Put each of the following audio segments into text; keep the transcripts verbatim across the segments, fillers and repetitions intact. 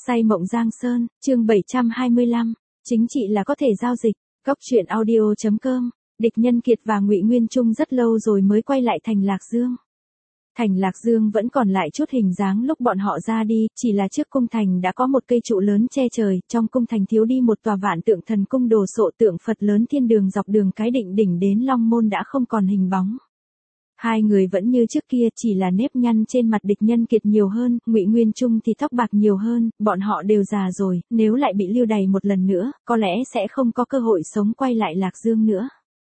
Say mộng Giang Sơn, chương bảy trăm hai mươi lăm, chính trị là có thể giao dịch. Cóc truyện audio chấm com. Địch Nhân Kiệt và Ngụy Nguyên Trung rất lâu rồi mới quay lại thành Lạc Dương. Thành Lạc Dương vẫn còn lại chút hình dáng lúc bọn họ ra đi, chỉ là trước cung thành đã có một cây trụ lớn che trời, trong cung thành thiếu đi một tòa vạn tượng thần cung đồ sộ, tượng Phật lớn thiên đường dọc đường cái định đỉnh đến Long Môn đã không còn hình bóng. Hai người vẫn như trước kia, chỉ là nếp nhăn trên mặt Địch Nhân Kiệt nhiều hơn, Ngụy Nguyên Trung thì tóc bạc nhiều hơn, bọn họ đều già rồi, nếu lại bị lưu đày một lần nữa, có lẽ sẽ không có cơ hội sống quay lại Lạc Dương nữa.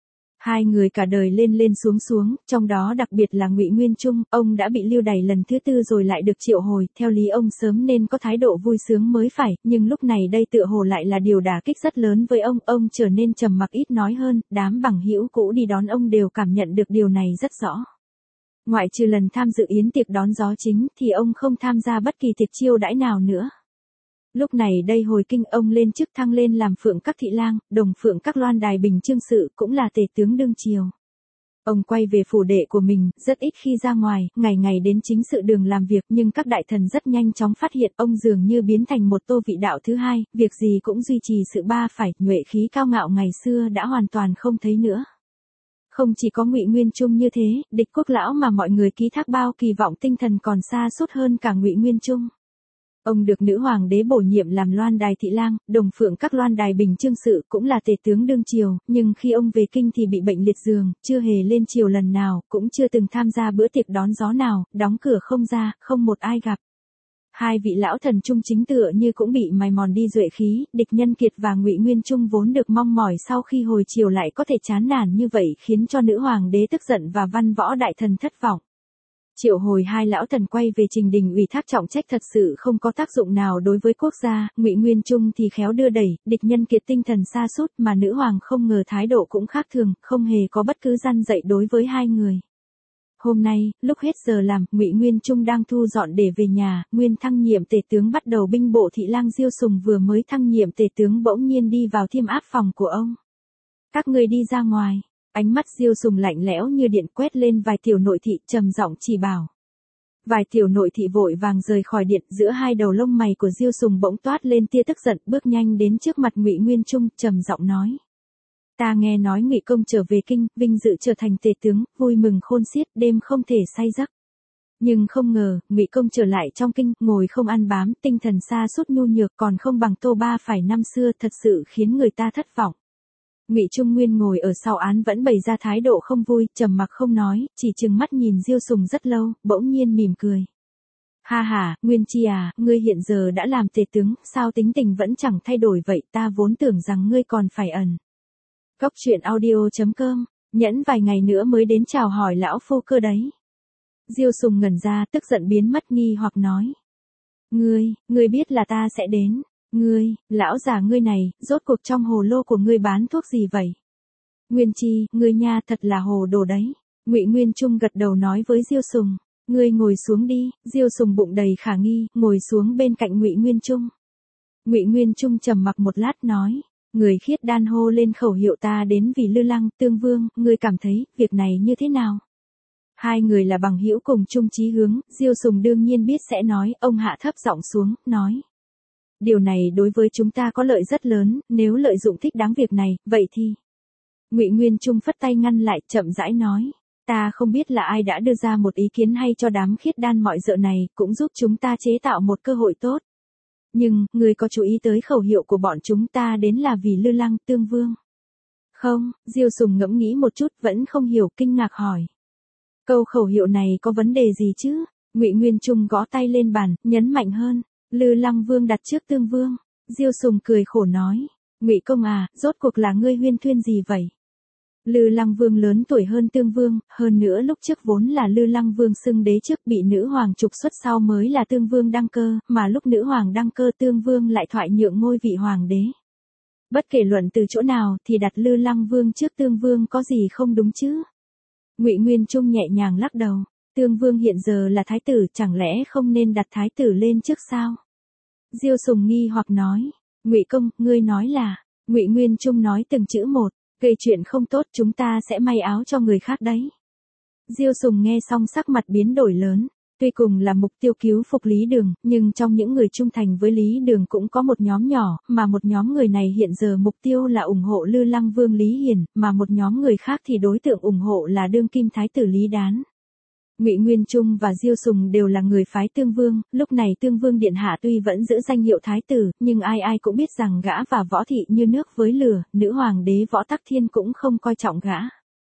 Hai người cả đời lên lên xuống xuống, trong đó đặc biệt là Ngụy Nguyên Trung, ông đã bị lưu đày lần thứ tư rồi lại được triệu hồi, theo lý ông sớm nên có thái độ vui sướng mới phải, nhưng lúc này đây tựa hồ lại là điều đả kích rất lớn với ông, ông trở nên trầm mặc ít nói hơn, đám bằng hữu cũ đi đón ông đều cảm nhận được điều này rất rõ. Ngoại trừ lần tham dự yến tiệc đón gió chính thì ông không tham gia bất kỳ tiệc chiêu đãi nào nữa. Lúc này đây hồi kinh ông lên chức thăng lên làm Phượng Các Thị Lang, đồng Phượng Các Loan Đài Bình Chương Sự, cũng là tể tướng đương triều. Ông quay về phủ đệ của mình, rất ít khi ra ngoài, ngày ngày đến chính sự đường làm việc, nhưng các đại thần rất nhanh chóng phát hiện ông dường như biến thành một Tô Vị Đạo thứ hai, việc gì cũng duy trì sự ba phải, nhuệ khí cao ngạo ngày xưa đã hoàn toàn không thấy nữa. Không chỉ có Ngụy Nguyên Trung như thế, Địch Quốc lão mà mọi người ký thác bao kỳ vọng tinh thần còn xa sút hơn cả Ngụy Nguyên Trung. Ông được nữ hoàng đế bổ nhiệm làm Loan Đài Thị Lang, đồng Phượng Các Loan Đài Bình Chương Sự, cũng là tể tướng đương triều, nhưng khi ông về kinh thì bị bệnh liệt giường, chưa hề lên triều lần nào, cũng chưa từng tham gia bữa tiệc đón gió nào, đóng cửa không ra, không một ai gặp. Hai vị lão thần trung chính tựa như cũng bị mài mòn đi duệ khí, Địch Nhân Kiệt và Ngụy Nguyên Trung vốn được mong mỏi sau khi hồi triều lại có thể chán nản như vậy khiến cho nữ hoàng đế tức giận và văn võ đại thần thất vọng. Triệu hồi hai lão thần quay về trình đình ủy thác trọng trách thật sự không có tác dụng nào đối với quốc gia, Ngụy Nguyên Trung thì khéo đưa đẩy, Địch Nhân Kiệt tinh thần sa sút, mà nữ hoàng không ngờ thái độ cũng khác thường, không hề có bất cứ răn dạy đối với hai người. Hôm nay, lúc hết giờ làm, Ngụy Nguyên Trung đang thu dọn để về nhà, nguyên thăng nhiệm tể tướng bắt đầu binh bộ Thị Lang Diêu Sùng vừa mới thăng nhiệm tể tướng bỗng nhiên đi vào thiêm áp phòng của ông. Các người đi ra ngoài. Ánh mắt Diêu Sùng lạnh lẽo như điện quét lên vài tiểu nội thị, trầm giọng chỉ bảo. Vài tiểu nội thị vội vàng rời khỏi điện, giữa hai đầu lông mày của Diêu Sùng bỗng toát lên tia tức giận, bước nhanh đến trước mặt Ngụy Nguyên Trung, trầm giọng nói: "Ta nghe nói Ngụy công trở về kinh, vinh dự trở thành tể tướng, vui mừng khôn xiết, đêm không thể say giấc. Nhưng không ngờ, Ngụy công trở lại trong kinh, ngồi không ăn bám, tinh thần sa sút nhu nhược, còn không bằng Tô Ba phải năm xưa, thật sự khiến người ta thất vọng." Ngụy Trung Nguyên ngồi ở sau án vẫn bày ra thái độ không vui, trầm mặc không nói, chỉ trừng mắt nhìn Diêu Sùng rất lâu, bỗng nhiên mỉm cười. "Ha ha, Nguyên Chi à, ngươi hiện giờ đã làm tể tướng, sao tính tình vẫn chẳng thay đổi vậy, ta vốn tưởng rằng ngươi còn phải ẩn." Cóc truyện audio chấm com, nhẫn vài ngày nữa mới đến chào hỏi lão phu cơ đấy. Diêu Sùng ngẩn ra, tức giận biến mất, nghi hoặc nói: "Ngươi, ngươi biết là ta sẽ đến. Ngươi, lão già ngươi này, rốt cuộc trong hồ lô của ngươi bán thuốc gì vậy?" "Nguyên Chi, ngươi nha, thật là hồ đồ đấy." Ngụy Nguyên Trung gật đầu nói với Diêu Sùng. "Ngươi ngồi xuống đi." Diêu Sùng bụng đầy khả nghi, ngồi xuống bên cạnh Ngụy Nguyên Trung. Ngụy Nguyên Trung trầm mặc một lát nói: "Người khiết đan hô lên khẩu hiệu ta đến vì Lư Lăng, Tương Vương, ngươi cảm thấy, việc này như thế nào?" Hai người là bằng hữu cùng chung chí hướng, Diêu Sùng đương nhiên biết sẽ nói, ông hạ thấp giọng xuống, nói: "Điều này đối với chúng ta có lợi rất lớn, nếu lợi dụng thích đáng việc này, vậy thì..." Ngụy Nguyên Trung phất tay ngăn lại, chậm rãi nói: "Ta không biết là ai đã đưa ra một ý kiến hay cho đám khiết đan mọi dợ này, cũng giúp chúng ta chế tạo một cơ hội tốt. Nhưng, người có chú ý tới khẩu hiệu của bọn chúng ta đến là vì Lư Lăng, Tương Vương?" "Không." Diêu Sùng ngẫm nghĩ một chút, vẫn không hiểu, kinh ngạc hỏi: "Câu khẩu hiệu này có vấn đề gì chứ?" Ngụy Nguyên Trung gõ tay lên bàn, nhấn mạnh hơn: "Lư Lăng Vương đặt trước Tương Vương." Diêu Sùng cười khổ nói: "Ngụy công à, rốt cuộc là ngươi huyên thuyên gì vậy? Lư Lăng Vương lớn tuổi hơn Tương Vương, hơn nữa lúc trước vốn là Lư Lăng Vương xưng đế trước, bị nữ hoàng trục xuất sau mới là Tương Vương đăng cơ, mà lúc nữ hoàng đăng cơ Tương Vương lại thoại nhượng ngôi vị hoàng đế. Bất kể luận từ chỗ nào thì đặt Lư Lăng Vương trước Tương Vương có gì không đúng chứ?" Ngụy Nguyên Trung nhẹ nhàng lắc đầu: "Tương Vương hiện giờ là thái tử, chẳng lẽ không nên đặt thái tử lên trước sao?" Diêu Sùng nghi hoặc nói: "Ngụy công, ngươi nói là..." Ngụy Nguyên Trung nói từng chữ một: "Gây chuyện không tốt, chúng ta sẽ may áo cho người khác đấy." Diêu Sùng nghe xong sắc mặt biến đổi lớn. Tuy cùng là mục tiêu cứu phục Lý Đường, nhưng trong những người trung thành với Lý Đường cũng có một nhóm nhỏ, mà một nhóm người này hiện giờ mục tiêu là ủng hộ Lư Lăng Vương Lý Hiển, mà một nhóm người khác thì đối tượng ủng hộ là đương kim thái tử Lý Đán. Ngụy Nguyên Trung và Diêu Sùng đều là người phái Tương Vương, lúc này Tương Vương điện hạ tuy vẫn giữ danh hiệu thái tử, nhưng ai ai cũng biết rằng gã và Võ Thị như nước với lửa, nữ hoàng đế Võ Tắc Thiên cũng không coi trọng gã.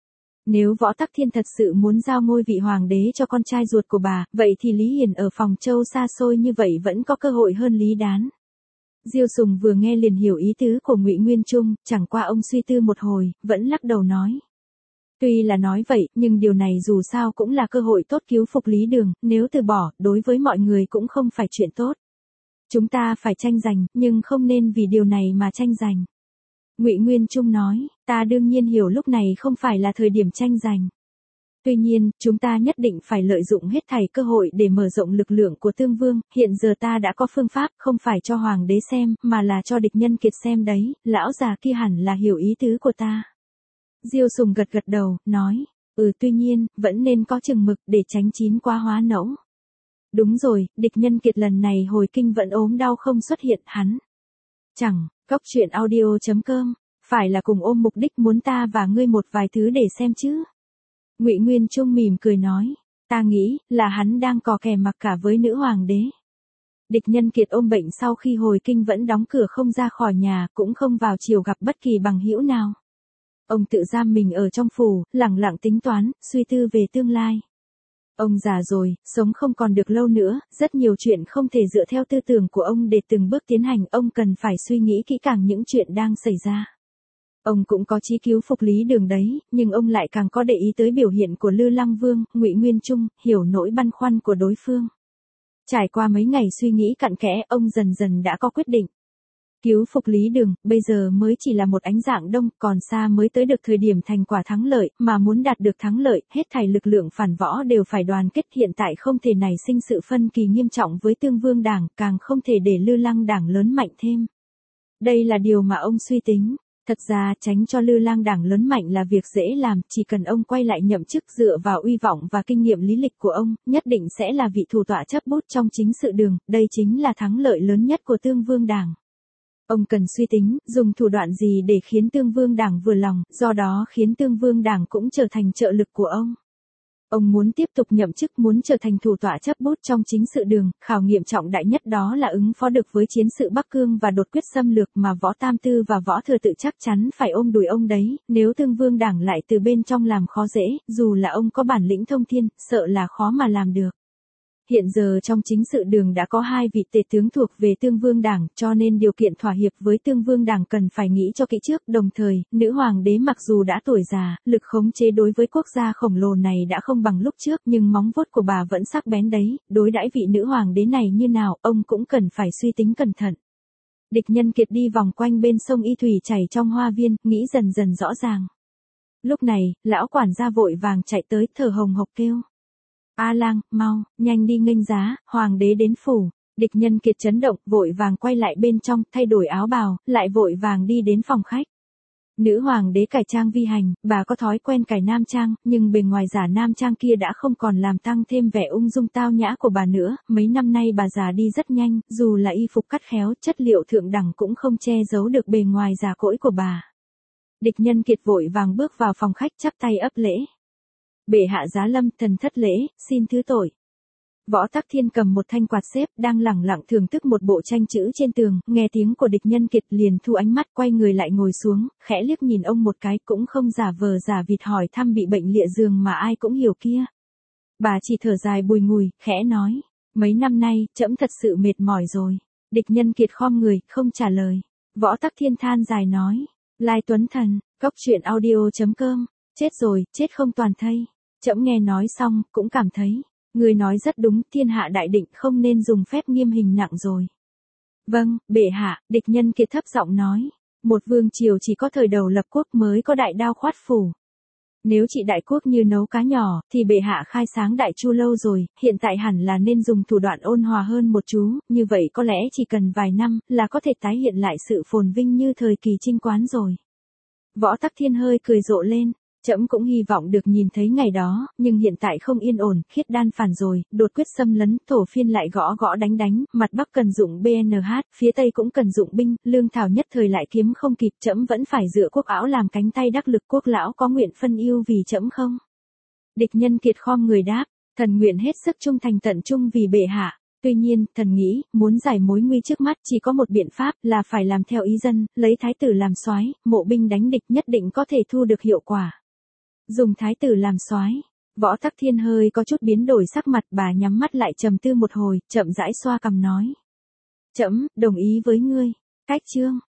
Nếu Võ Tắc Thiên thật sự muốn giao ngôi vị hoàng đế cho con trai ruột của bà, vậy thì Lý Hiển ở Phòng Châu xa xôi như vậy vẫn có cơ hội hơn Lý Đán. Diêu Sùng vừa nghe liền hiểu ý tứ của Ngụy Nguyên Trung, chẳng qua ông suy tư một hồi, vẫn lắc đầu nói. Tuy là nói vậy, nhưng điều này dù sao cũng là cơ hội tốt cứu phục Lý Đường, nếu từ bỏ, đối với mọi người cũng không phải chuyện tốt. Chúng ta phải tranh giành, nhưng không nên vì điều này mà tranh giành. Ngụy Nguyên Trung nói, ta đương nhiên hiểu lúc này không phải là thời điểm tranh giành. Tuy nhiên, chúng ta nhất định phải lợi dụng hết thảy cơ hội để mở rộng lực lượng của Tương Vương, hiện giờ ta đã có phương pháp, không phải cho hoàng đế xem, mà là cho địch nhân kiệt xem đấy, lão già kia hẳn là hiểu ý tứ của ta. Diêu Sùng gật gật đầu, nói, ừ tuy nhiên, vẫn nên có chừng mực để tránh chín quá hóa nẫu. Đúng rồi, địch nhân kiệt lần này hồi kinh vẫn ốm đau không xuất hiện hắn. Chẳng, Cóc truyện audio chấm com, phải là cùng ôm mục đích muốn ta và ngươi một vài thứ để xem chứ. Ngụy Nguyên Trung mỉm cười nói, ta nghĩ là hắn đang cò kè mặc cả với nữ hoàng đế. Địch nhân kiệt ôm bệnh sau khi hồi kinh vẫn đóng cửa không ra khỏi nhà, cũng không vào chiều gặp bất kỳ bằng hữu nào. Ông tự giam mình ở trong phủ, lẳng lặng tính toán, suy tư về tương lai. Ông già rồi, sống không còn được lâu nữa, rất nhiều chuyện không thể dựa theo tư tưởng của ông để từng bước tiến hành, ông cần phải suy nghĩ kỹ càng những chuyện đang xảy ra. Ông cũng có chí cứu phục Lý Đường đấy, nhưng ông lại càng có để ý tới biểu hiện của Lư Lăng Vương, Ngụy Nguyên Trung, hiểu nỗi băn khoăn của đối phương. Trải qua mấy ngày suy nghĩ cặn kẽ, ông dần dần đã có quyết định. Cứu phục Lý Đường, bây giờ mới chỉ là một ánh dạng đông, còn xa mới tới được thời điểm thành quả thắng lợi, mà muốn đạt được thắng lợi, hết thảy lực lượng phản võ đều phải đoàn kết, hiện tại không thể nảy sinh sự phân kỳ nghiêm trọng với Tương Vương Đảng, càng không thể để Lư Lăng Đảng lớn mạnh thêm. Đây là điều mà ông suy tính. Thật ra, tránh cho Lư Lang Đảng lớn mạnh là việc dễ làm, chỉ cần ông quay lại nhậm chức dựa vào uy vọng và kinh nghiệm lý lịch của ông, nhất định sẽ là vị thủ tọa chấp bút trong chính sự đường, đây chính là thắng lợi lớn nhất của Tương Vương Đảng. Ông cần suy tính, dùng thủ đoạn gì để khiến Tương Vương Đảng vừa lòng, do đó khiến Tương Vương Đảng cũng trở thành trợ lực của ông. Ông muốn tiếp tục nhậm chức, muốn trở thành thủ tọa chấp bút trong chính sự đường, khảo nghiệm trọng đại nhất đó là ứng phó được với chiến sự Bắc Cương và đột quyết xâm lược mà Võ Tam Tư và Võ Thừa Tự chắc chắn phải ôm đùi ông đấy, nếu Tương Vương Đảng lại từ bên trong làm khó dễ, dù là ông có bản lĩnh thông thiên, sợ là khó mà làm được. Hiện giờ trong chính sự đường đã có hai vị tể tướng thuộc về Tương Vương Đảng, cho nên điều kiện thỏa hiệp với Tương Vương Đảng cần phải nghĩ cho kỹ trước, đồng thời, nữ hoàng đế mặc dù đã tuổi già, lực khống chế đối với quốc gia khổng lồ này đã không bằng lúc trước, nhưng móng vuốt của bà vẫn sắc bén đấy, đối đãi vị nữ hoàng đế này như nào, ông cũng cần phải suy tính cẩn thận. Địch nhân kiệt đi vòng quanh bên sông Y Thủy chảy trong hoa viên, nghĩ dần dần rõ ràng. Lúc này, lão quản gia vội vàng chạy tới, thở hồng hộc kêu. A Lang, mau, nhanh đi nghênh giá, hoàng đế đến phủ. Địch nhân kiệt chấn động, vội vàng quay lại bên trong, thay đổi áo bào, lại vội vàng đi đến phòng khách. Nữ hoàng đế cải trang vi hành, bà có thói quen cải nam trang, nhưng bề ngoài giả nam trang kia đã không còn làm tăng thêm vẻ ung dung tao nhã của bà nữa, mấy năm nay bà già đi rất nhanh, dù là y phục cắt khéo, chất liệu thượng đẳng cũng không che giấu được bề ngoài già cỗi của bà. Địch nhân kiệt vội vàng bước vào phòng khách chắp tay ấp lễ. Bệ hạ giá lâm, thần thất lễ, xin thứ tội. Võ Tắc Thiên cầm một thanh quạt xếp, đang lẳng lặng thưởng thức một bộ tranh chữ trên tường, nghe tiếng của địch nhân kiệt liền thu ánh mắt, quay người lại ngồi xuống, khẽ liếc nhìn ông một cái, cũng không giả vờ giả vịt hỏi thăm bị bệnh lịa giường mà ai cũng hiểu kia. Bà chỉ thở dài bùi ngùi, khẽ nói, mấy năm nay, trẫm thật sự mệt mỏi rồi. Địch nhân kiệt khom người, không trả lời. Võ Tắc Thiên than dài nói, Lai Tuấn Thần, Cóc truyện audio chấm com, chết rồi, chết không toàn thây. Trẫm nghe nói xong, cũng cảm thấy, người nói rất đúng, thiên hạ đại định không nên dùng phép nghiêm hình nặng rồi. Vâng, bệ hạ, địch nhân kiệt thấp giọng nói, một vương triều chỉ có thời đầu lập quốc mới có đại đao khoát phủ. Nếu trị đại quốc như nấu cá nhỏ, thì bệ hạ khai sáng đại chu lâu rồi, hiện tại hẳn là nên dùng thủ đoạn ôn hòa hơn một chú, như vậy có lẽ chỉ cần vài năm, là có thể tái hiện lại sự phồn vinh như thời kỳ Trinh Quán rồi. Võ Tắc Thiên hơi cười rộ lên. Trẫm cũng hy vọng được nhìn thấy ngày đó, nhưng hiện tại không yên ổn, Khiết Đan phản rồi, đột quyết xâm lấn, Thổ Phiên lại gõ gõ đánh đánh, mặt Bắc cần dụng bê en hát, phía Tây cũng cần dụng binh, lương thảo nhất thời lại kiếm không kịp, trẫm vẫn phải dựa Quốc Ảo làm cánh tay đắc lực, Quốc lão có nguyện phân ưu vì trẫm không? Địch Nhân Kiệt khom người đáp, thần nguyện hết sức trung thành tận trung vì bệ hạ. Tuy nhiên, thần nghĩ, muốn giải mối nguy trước mắt chỉ có một biện pháp là phải làm theo ý dân, lấy thái tử làm soái, mộ binh đánh địch nhất định có thể thu được hiệu quả. Dùng thái tử làm soái, Võ Tắc Thiên hơi có chút biến đổi sắc mặt, bà nhắm mắt lại trầm tư một hồi, chậm rãi xoa cằm nói. Trẫm đồng ý với ngươi. Cách chương